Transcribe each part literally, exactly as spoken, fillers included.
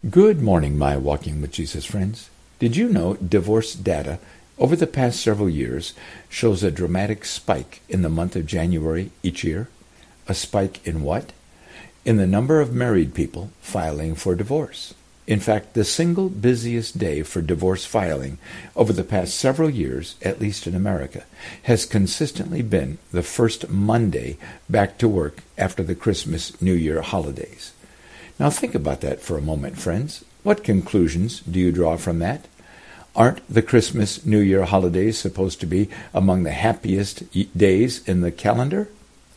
Good morning, my Walking with Jesus friends. Did you know divorce data over the past several years shows a dramatic spike in the month of January each year? A spike in what? In the number of married people filing for divorce. In fact, the single busiest day for divorce filing over the past several years, at least in America, has consistently been the first Monday back to work after the Christmas New Year holidays. Now think about that for a moment, friends. What conclusions do you draw from that? Aren't the Christmas New Year holidays supposed to be among the happiest days in the calendar?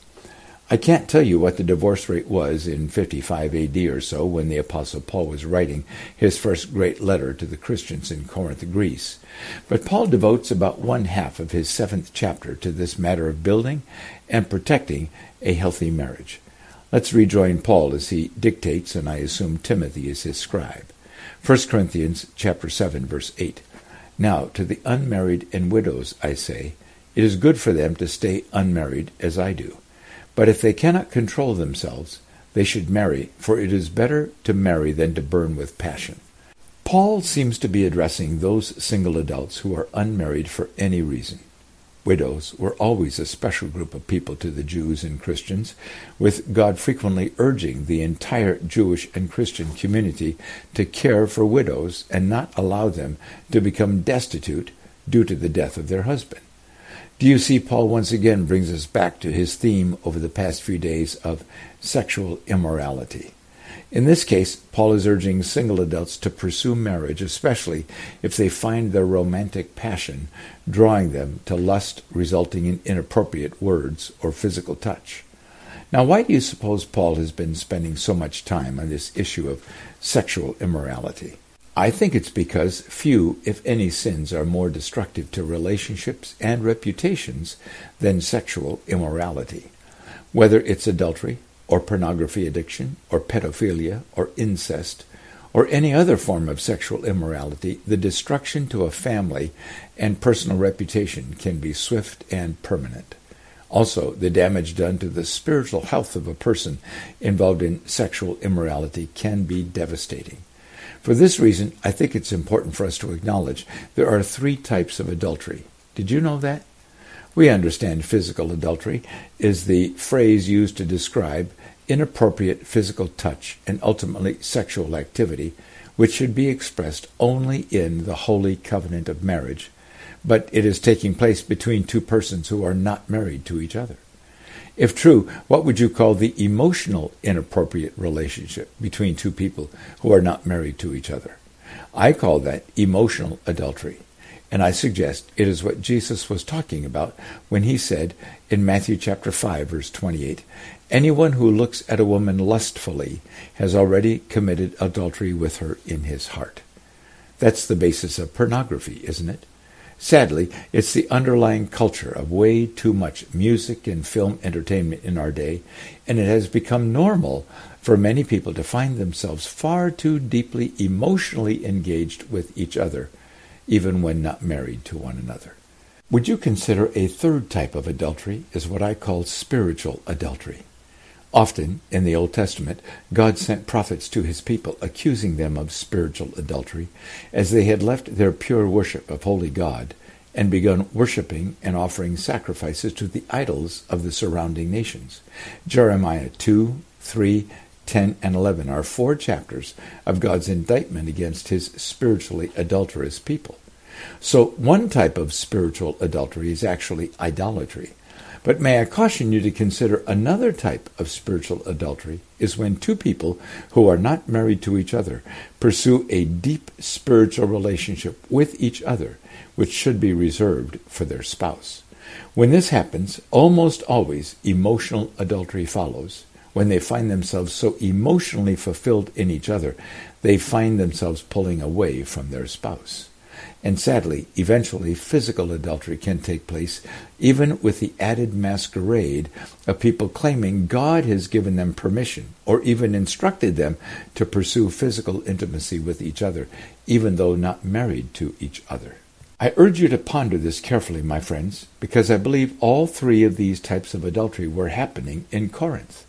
I can't tell you what the divorce rate was in fifty-five A D or so when the Apostle Paul was writing his first great letter to the Christians in Corinth, Greece. But Paul devotes about one half of his seventh chapter to this matter of building and protecting a healthy marriage. Let's rejoin Paul as he dictates, and I assume Timothy is his scribe. First Corinthians chapter seven, verse eight. Now, to the unmarried and widows I say, it is good for them to stay unmarried as I do. But if they cannot control themselves, they should marry, for it is better to marry than to burn with passion. Paul seems to be addressing those single adults who are unmarried for any reason. Widows were always a special group of people to the Jews and Christians, with God frequently urging the entire Jewish and Christian community to care for widows and not allow them to become destitute due to the death of their husband. Do you see Paul once again brings us back to his theme over the past few days of sexual immorality? In this case, Paul is urging single adults to pursue marriage, especially if they find their romantic passion drawing them to lust resulting in inappropriate words or physical touch. Now, why do you suppose Paul has been spending so much time on this issue of sexual immorality? I think it's because few, if any, sins are more destructive to relationships and reputations than sexual immorality. Whether it's adultery, or pornography addiction, or pedophilia, or incest, or any other form of sexual immorality, the destruction to a family and personal reputation can be swift and permanent. Also, the damage done to the spiritual health of a person involved in sexual immorality can be devastating. For this reason, I think it's important for us to acknowledge there are three types of adultery. Did you know that? We understand physical adultery is the phrase used to describe inappropriate physical touch and ultimately sexual activity, which should be expressed only in the holy covenant of marriage, but it is taking place between two persons who are not married to each other. If true, what would you call the emotional inappropriate relationship between two people who are not married to each other? I call that emotional adultery. And I suggest it is what Jesus was talking about when he said in Matthew chapter five, verse twenty-eight, anyone who looks at a woman lustfully has already committed adultery with her in his heart. That's the basis of pornography, isn't it? Sadly, it's the underlying culture of way too much music and film entertainment in our day, and it has become normal for many people to find themselves far too deeply emotionally engaged with each other, even when not married to one another. Would you consider a third type of adultery is what I call spiritual adultery? Often, in the Old Testament, God sent prophets to his people, accusing them of spiritual adultery, as they had left their pure worship of holy God and begun worshiping and offering sacrifices to the idols of the surrounding nations. Jeremiah two, three, ten, and eleven are four chapters of God's indictment against his spiritually adulterous people. So one type of spiritual adultery is actually idolatry. But may I caution you to consider another type of spiritual adultery is when two people who are not married to each other pursue a deep spiritual relationship with each other, which should be reserved for their spouse. When this happens, almost always emotional adultery follows. When they find themselves so emotionally fulfilled in each other, they find themselves pulling away from their spouse. And sadly, eventually physical adultery can take place, even with the added masquerade of people claiming God has given them permission or even instructed them to pursue physical intimacy with each other, even though not married to each other. I urge you to ponder this carefully, my friends, because I believe all three of these types of adultery were happening in Corinth.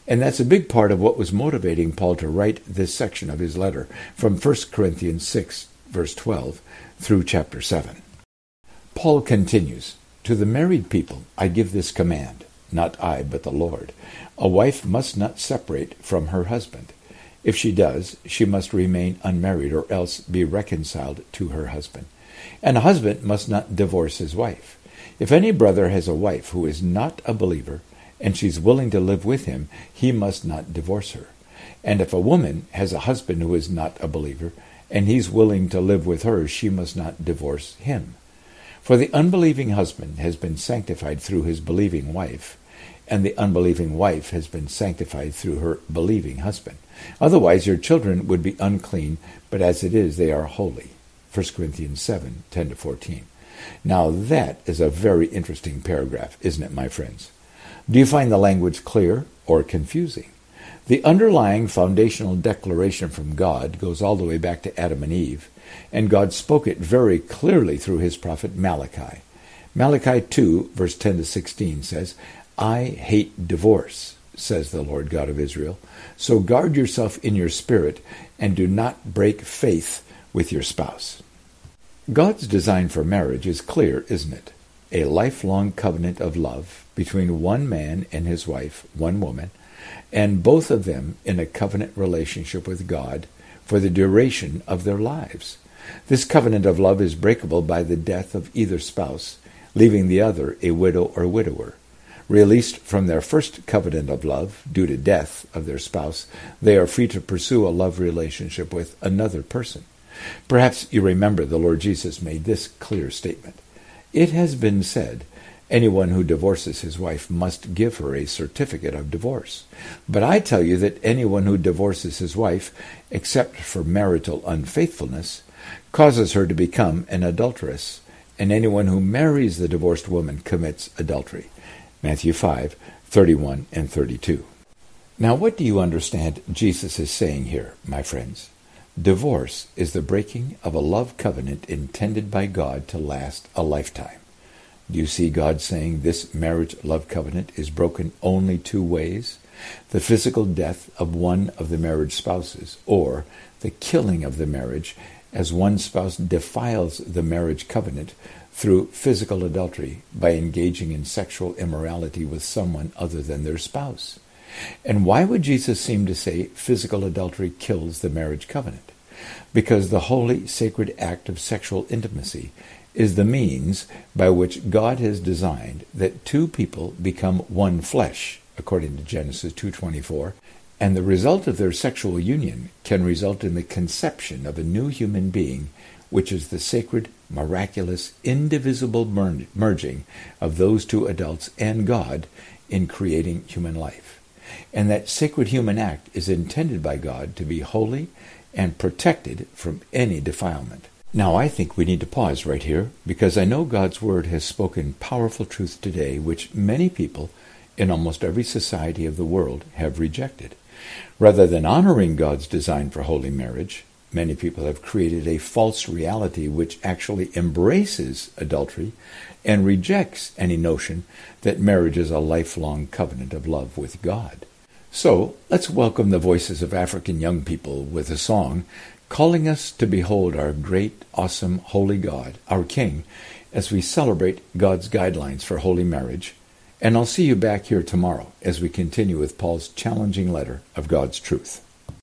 And that's a big part of what was motivating Paul to write this section of his letter from First Corinthians six, verse twelve, through chapter seven. Paul continues, "To the married people I give this command, not I, but the Lord. A wife must not separate from her husband. If she does, she must remain unmarried or else be reconciled to her husband. And a husband must not divorce his wife. If any brother has a wife who is not a believer, and she's willing to live with him, he must not divorce her. And if a woman has a husband who is not a believer, and he's willing to live with her, she must not divorce him. For the unbelieving husband has been sanctified through his believing wife, and the unbelieving wife has been sanctified through her believing husband. Otherwise your children would be unclean, but as it is they are holy." First Corinthians seven, ten to fourteen. Now that is a very interesting paragraph, isn't it, my friends? Do you find the language clear or confusing? The underlying foundational declaration from God goes all the way back to Adam and Eve, and God spoke it very clearly through his prophet Malachi. Malachi two, verse ten to sixteen says, "I hate divorce, says the Lord God of Israel. So guard yourself in your spirit and do not break faith with your spouse." God's design for marriage is clear, isn't it? A lifelong covenant of love between one man and his wife, one woman, and both of them in a covenant relationship with God for the duration of their lives. This covenant of love is breakable by the death of either spouse, leaving the other a widow or widower. Released from their first covenant of love due to death of their spouse, they are free to pursue a love relationship with another person. Perhaps you remember the Lord Jesus made this clear statement. "It has been said, anyone who divorces his wife must give her a certificate of divorce. But I tell you that anyone who divorces his wife, except for marital unfaithfulness, causes her to become an adulteress, and anyone who marries the divorced woman commits adultery." Matthew five, thirty-one and thirty-two. Now what do you understand Jesus is saying here, my friends? Divorce is the breaking of a love covenant intended by God to last a lifetime. Do you see God saying this marriage love covenant is broken only two ways? The physical death of one of the marriage spouses, or the killing of the marriage as one spouse defiles the marriage covenant through physical adultery by engaging in sexual immorality with someone other than their spouse. And why would Jesus seem to say physical adultery kills the marriage covenant? Because the holy, sacred act of sexual intimacy is the means by which God has designed that two people become one flesh, according to Genesis two twenty-four, and the result of their sexual union can result in the conception of a new human being, which is the sacred, miraculous, indivisible mer- merging of those two adults and God in creating human life. And that sacred human act is intended by God to be holy and protected from any defilement. Now I think we need to pause right here, because I know God's Word has spoken powerful truth today which many people in almost every society of the world have rejected. Rather than honoring God's design for holy marriage, many people have created a false reality which actually embraces adultery and rejects any notion that marriage is a lifelong covenant of love with God. So, let's welcome the voices of African young people with a song calling us to behold our great, awesome, holy God, our King, as we celebrate God's guidelines for holy marriage. And I'll see you back here tomorrow as we continue with Paul's challenging letter of God's truth.